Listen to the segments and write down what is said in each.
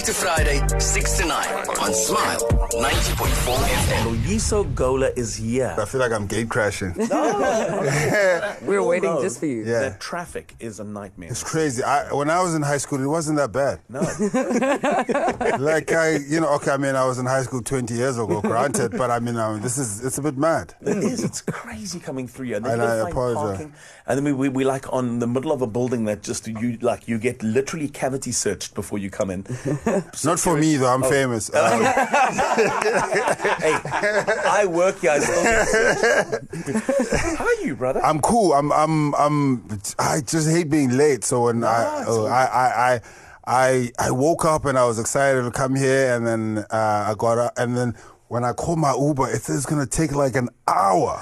to Friday, 6 to 9 on Smile 90.4 FM. Loyiso Gola is here. I feel like I'm gate crashing. We were waiting just for you. Yeah. The traffic is a nightmare. It's crazy. When I was in high school, it wasn't that bad. No. I was in high school 20 years ago, granted, but it's a bit mad. It is. It's crazy coming through here. And then And you I gotta find apologize. parking. And then we like on the middle of a building that just you get literally cavity searched before you come in. Not for me, though. I'm famous. Hey, I work here. I still get searched. How are you, brother? I'm cool. I just hate being late. So when I woke up and I was excited to come here, and then I got up, and then when I called my Uber, it said it's gonna take like an hour.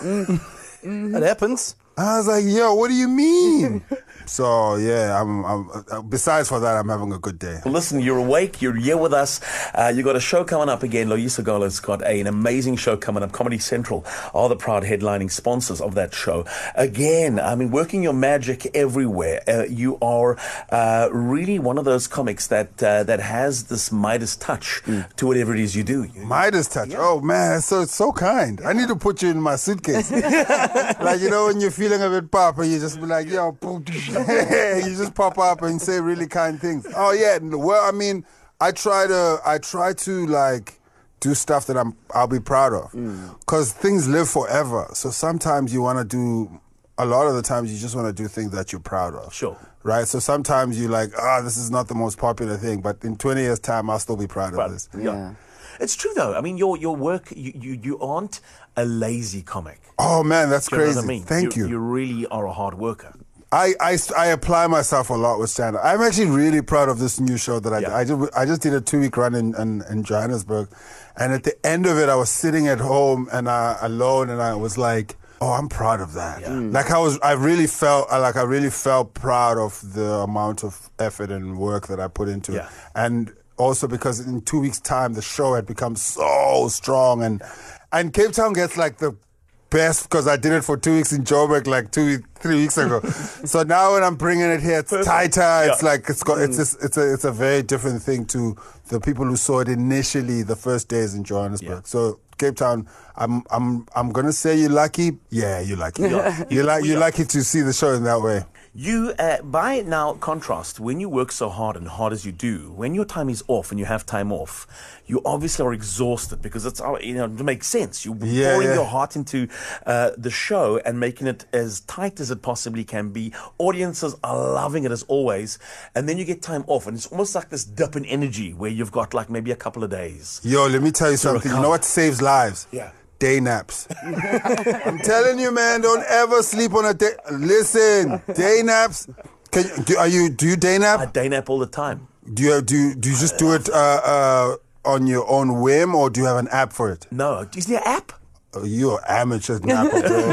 It happens. I was like, yo, what do you mean? So yeah, I'm besides for that, I'm having a good day. Listen, you're awake. You're here with us. You got a show coming up again. Loyiso Gola's got an amazing show coming up. Comedy Central are the proud headlining sponsors of that show. Again, working your magic everywhere. You are really one of those comics that has this Midas touch to whatever it is you do. Midas touch. Yeah. Oh man, it's so kind. I need to put you in my suitcase. Like, when you're feeling a bit pop, and you just be like, yo, you just pop up and say really kind things. Oh yeah. Well, I try to like do stuff that I'll be proud of, because things live forever. So sometimes you want to do. A lot of the times you just want to do things that you're proud of. Sure. Right? So sometimes you're like, this is not the most popular thing, but in 20 years' time, I'll still be proud of this. Yeah. It's true, though. Your work, you aren't a lazy comic. Oh, man, that's Do you know crazy. what I mean? Thank you. You really are a hard worker. I apply myself a lot with stand-up. I'm actually really proud of this new show that I just did a 2-week run in Johannesburg. And at the end of it, I was sitting at home and alone, and I was like, oh, I'm proud of that. Yeah. Like I really felt proud of the amount of effort and work that I put into it. And also because in 2 weeks' time, the show had become so strong. And Cape Town gets like the best because I did it for 2 weeks in Joburg like 3 weeks ago. So now when I'm bringing it here, it's tighter. It's like it's a very different thing to the people who saw it initially the first days in Johannesburg. Yeah. So Cape Town, I'm gonna say you're lucky. Yeah, you're lucky. You're lucky to see the show in that way. You, by now contrast, when you work so hard as you do, when your time is off and you have time off, you obviously are exhausted because it's, it makes sense. You're pouring your heart into the show and making it as tight as it possibly can be. Audiences are loving it as always. And then you get time off and it's almost like this dip in energy where you've got like maybe a couple of days. Yo, let me tell you something. recover. You know what saves lives? Yeah. Day naps. I'm telling you, man, don't ever sleep on a day. Listen, day naps. Do you day nap? I day nap all the time. Do you just do it on your own whim, or do you have an app for it? No. Is there an app? You're an amateur napper, bro.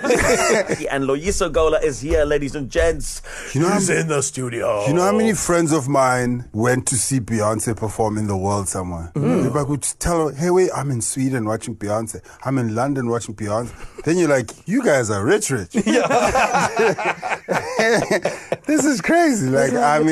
And Loyiso Gola is here, ladies and gents. He's in the studio. You know how many friends of mine went to see Beyonce perform in the world somewhere? If I could tell her, hey, wait, I'm in Sweden watching Beyonce. I'm in London watching Beyonce. Then you're like, you guys are rich. This is crazy. Like,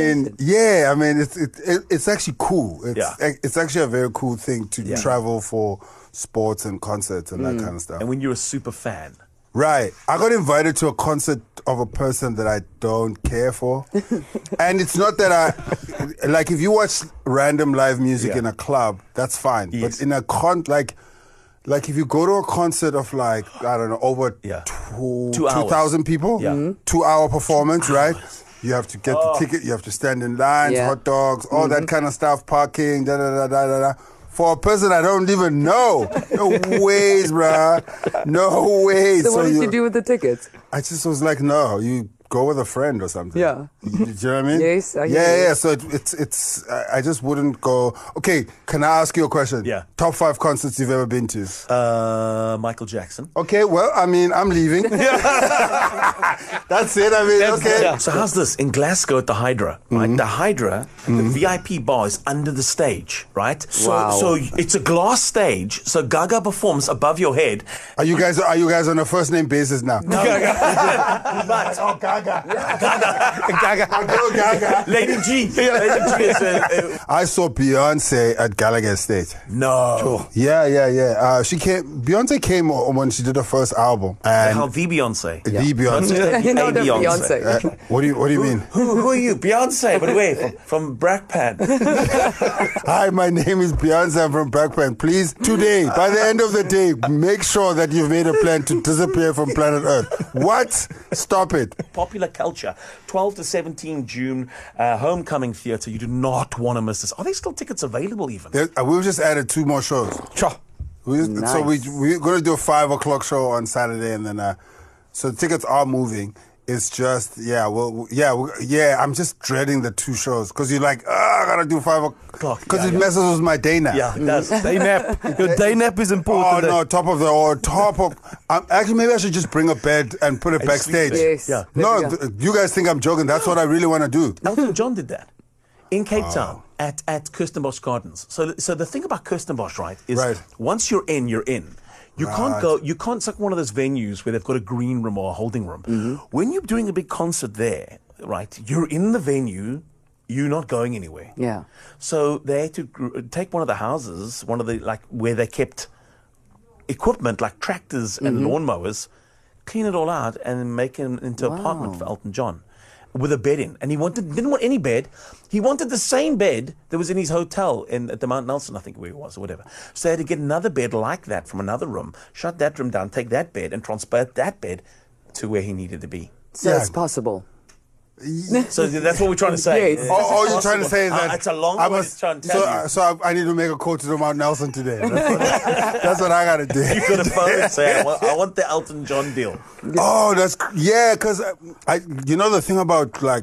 it's actually cool. It's actually a very cool thing to travel for sports and concerts and that kind of stuff. And when you're a super fan. Right. I got invited to a concert of a person that I don't care for. And it's not that like if you watch random live music in a club, that's fine. Yes. But in a like if you go to a concert of like, I don't know, over 2,000 people, 2-hour performance, right? You have to get the ticket, you have to stand in lines, hot dogs, all that kind of stuff, parking, da-da-da-da-da-da. For a person I don't even know. No ways, bruh. No ways. So what did you do with the tickets? I just was like, no, you go with a friend or something. Yeah. Do you know what I mean? Yes, I hear you. Yeah. So it's I just wouldn't go. Okay, can I ask you a question? Yeah. Top 5 concerts you've ever been to? Michael Jackson. Okay, well, I'm leaving. That's it. Okay. Yeah. So how's this? In Glasgow at the Hydra, right? The Hydra, the VIP bar is under the stage, right? So it's a glass stage. So Gaga performs above your head. Are you guys on a first name basis now? No. Oh, Gaga. Gaga. Lady G. Lady G is I saw Beyonce at Gallagher Estate. no. Yeah. Beyonce came when she did her first album. And How the Beyonce. the Beyonce. You know A the Beyonce. Beyonce. What do you mean? Who are you? Beyonce, but where? From Brackpan. Hi, my name is Beyonce. I'm from Blackpan. Please, today, by the end of the day, make sure that you've made a plan to disappear from planet Earth. What? Stop it. Popular Culture, 12 to 17 June, Homecoming Theatre. You do not want to miss this. Are there still tickets available even? We've just added 2 more shows. Sure. So we're going to do a 5 o'clock show on Saturday, and then so the tickets are moving. It's just I'm just dreading the 2 shows because you're like, I gotta do 5 o'clock because it messes with my day nap. Yeah, it does. Day nap. Your day nap is Oh important. no! Top of. Actually, maybe I should just bring a bed and put it backstage. Yes. Yeah. No, you guys think I'm joking? That's what I really want to do. Elton John did that in Cape Town at Kirstenbosch Gardens. So the thing about Kirstenbosch, right, is once you're in, you're in. You can't go. You can't. It's like one of those venues where they've got a green room or a holding room. Mm-hmm. When you're doing a big concert there, right, you're in the venue. You're not going anywhere. Yeah. So they had to take one of the houses, one of the where they kept equipment like tractors and lawnmowers, clean it all out, and make it into an apartment for Elton John. With a bed in, and he didn't want any bed. He wanted the same bed that was in his hotel at the Mount Nelson, I think where he was, or whatever. So they had to get another bed like that from another room, shut that room down, take that bed, and transport that bed to where he needed to be. So it's possible. So that's what we're trying to say. Yes. All you're trying to say is that it's a long way to try and tell you. So I need to make a call to the Mount Nelson today. That's what I got to do. You could have phoned and say, I want the Elton John deal. Oh, because the thing about like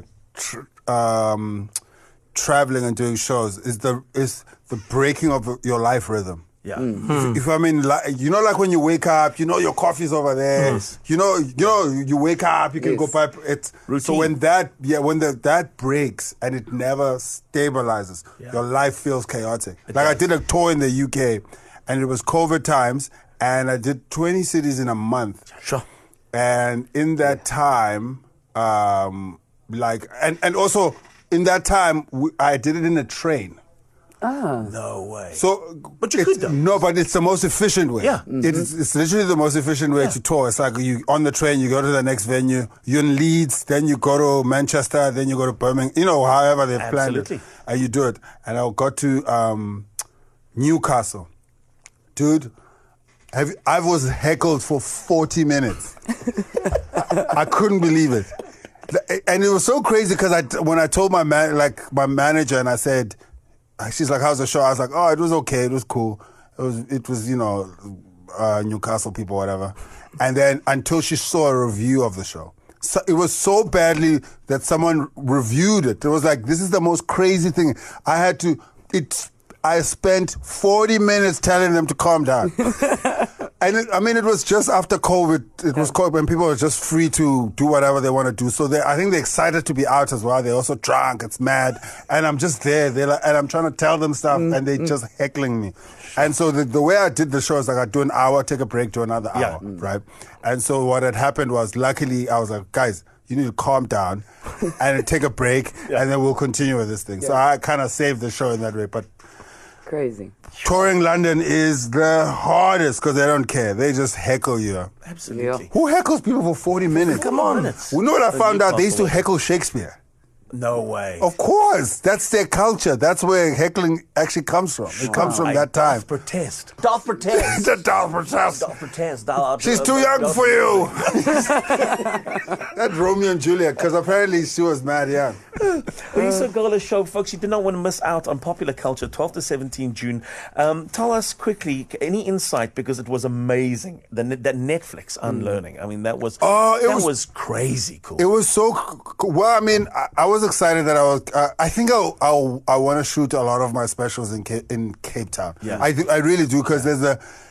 traveling and doing shows is the breaking of your life rhythm. Yeah. If I mean, like when you wake up, your coffee's over there. Yes. You wake up, you can go pipe it. Routine. So when that breaks and it never stabilizes, your life feels chaotic. I did a tour in the UK, and it was COVID times, and I did 20 cities in a month. Sure. And in that time, and also in that time, I did it in a train. No way. So, but you could though. No, but it's the most efficient way. Yeah. It's literally the most efficient way to tour. It's like you on the train, you go to the next venue, you're in Leeds, then you go to Manchester, then you go to Birmingham. However they planned it, and you do it. And I got to Newcastle, dude. I was heckled for 40 minutes. I couldn't believe it, and it was so crazy because when I told my manager and I said. She's like, how's the show? I was like, oh, it was okay. It was cool. It was Newcastle people, whatever. And then until she saw a review of the show. So it was so badly that someone reviewed it. It was like, this is the most crazy thing. I spent 40 minutes telling them to calm down. And it was just after COVID. It was COVID when people were just free to do whatever they want to do. So I think they're excited to be out as well. They're also drunk. It's mad. And I'm just there. And I'm trying to tell them stuff and they're just heckling me. And so the way I did the show is like I'd do an hour, take a break, do another hour, right? And so what had happened was luckily I was like, guys, you need to calm down and take a break and then we'll continue with this thing. So I kind of saved the show in that way. But crazy. Touring London is the hardest because they don't care. They just heckle you. Absolutely. Who heckles people for 40 minutes? Come on. You know what I found out? They used to heckle Shakespeare. No way. Of course. That's their culture. That's where heckling actually comes from. It comes from that time. Doth protest. Doth protest. The doth protest. Doth protest. She's too young for you. That's Romeo and Juliet, because apparently she was mad young. Lisa Gola's show, folks, you do not want to miss out on Popular Culture, 12 to 17 June. Tell us quickly, any insight, because it was amazing, that Netflix unlearning. I mean, that was crazy cool. It was so cool. Well, I mean, I was excited that I think I want to shoot a lot of my specials in Cape Town. Yeah. I really do, because there's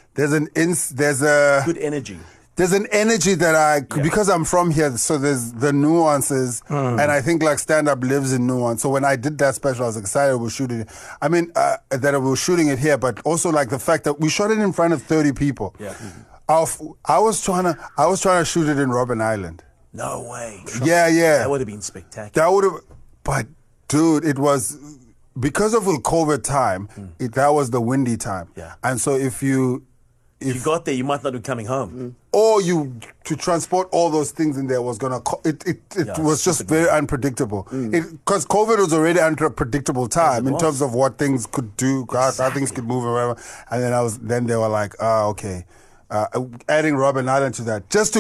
a good energy. There's an energy that because I'm from here, so there's the nuances, and I think like stand-up lives in nuance. So when I did that special, I was excited we were shooting it. I mean, that we were shooting it here, but also like the fact that we shot it in front of 30 people. Yeah. I was trying to shoot it in Robben Island. No way. Yeah. That would have been spectacular. That would have, but dude, it was because of the COVID time. That was the windy time. Yeah. And so if you got there, you might not be coming home. or to transport all those things in there was gonna it was just very unpredictable. Because COVID was already unpredictable time in terms of what things could do, how things could move around. And then they were like, okay, adding Robben Island to that just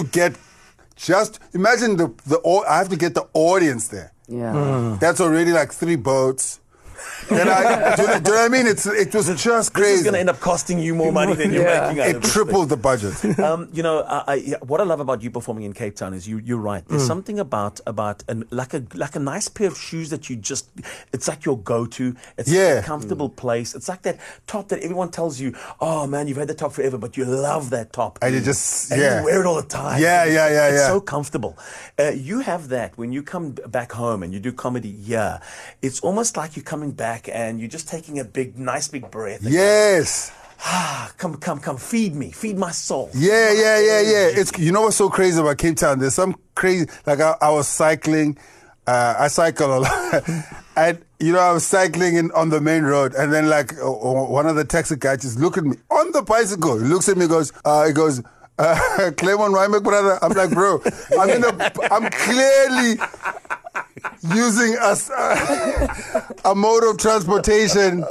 imagine I have to get the audience there. Yeah. That's already like 3 boats. And do you know what I mean? It was just crazy. This is going to end up costing you more money than you're making out of It this tripled the budget. What I love about you performing in Cape Town is you're right. There's something about like a nice pair of shoes that it's like your go-to. It's like a comfortable place. It's like that top that everyone tells you, oh man, you've had the top forever, but you love that top. And you wear it all the time. It's so comfortable. You have that when you come back home and you do comedy here. It's almost like you're coming back and you're just taking a nice big breath. Yes. Come, feed me, feed my soul. Yeah. It's, you know what's so crazy about Cape Town? There's some crazy, like I was cycling, I cycle a lot, and I was cycling on the main road, and then like one of the taxi guys just looked at me on the bicycle. He looks at me, goes, Clement Riebeck, brother. I'm like, bro, I'm clearly using a mode of transportation.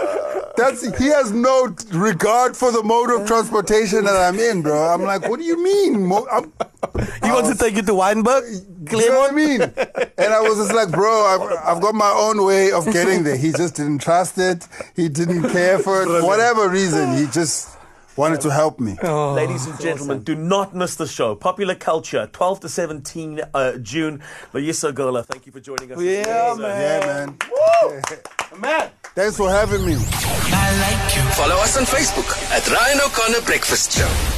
He has no regard for the mode of transportation that I'm in, bro. I'm like, what do you mean? He wants to take you to Wynberg? You know what I mean? And I was just like, bro, I've got my own way of getting there. He just didn't trust it. He didn't care for it. For whatever reason, he just wanted to help me. Ladies and gentlemen, do not miss the show. Popular Culture, 12 to 17 June. Loyiso Gola, thank you for joining us. Yeah, man. Yeah, man. Woo! Man. Thanks for having me. Follow us on Facebook at Ryan O'Connor Breakfast Show.